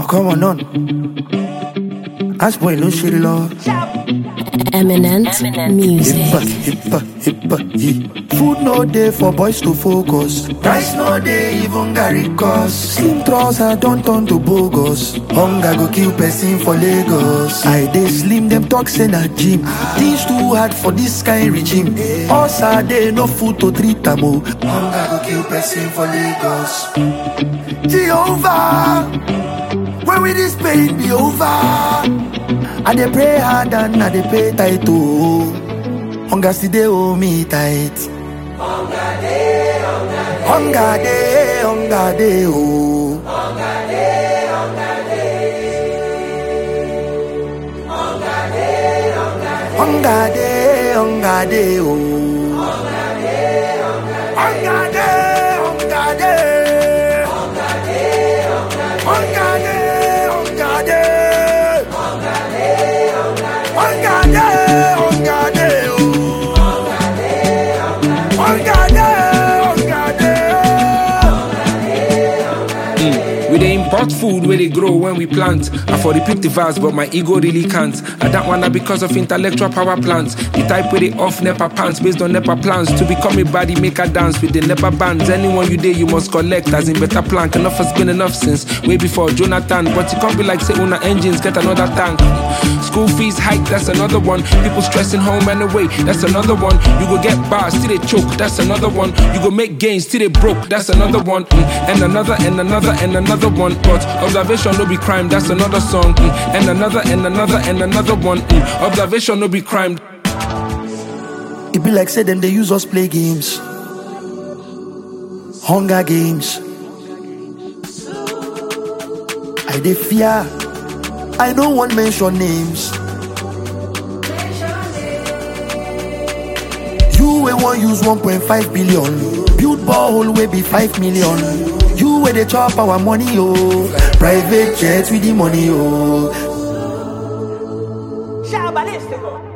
come on. Ask boy, no shit law. Eminent music. Hippa. Food no day for boys to focus. Price no day, even Gary cost. Slim trouser don't turn to bogus. Hunger go kill person for Lagos. I dey slim, them talk say na gym. Things too hard for this kind regime. Us are they no food to treat them. Hunger go kill person for Lagos. Jehovah, when will this pain be over? I dey pray hard and I dey pay tight too. Hunger still dey hold me tight. Hunger dey, oh. Hunger dey, hunger dey, We dey import food where they grow when we plant. I for repeat the verse, but my ego really can't. I don't wanna because of intellectual power plants. The type where they off NEPA pants based on NEPA plans. To become a body, make a dance with the NEPA bands. Anyone you day, you must collect as in better plank. Enough has been enough since way before Jonathan. But it can't be like say una engines, get another tank. School fees hike, that's another one. People stressing home anyway, that's another one. You go get bars, still they choke, that's another one. You go make gains, still they broke, that's another one. And another one. But observation no be crime, that's another song. And another one. Observation no be crime. It be like say them they use us play games. Hunger games. I dey fear, I don't want mention names. You will want use 1.5 billion. Build borehole will be 5 million. You where they chop our money, oh. Private jets with the money, oh.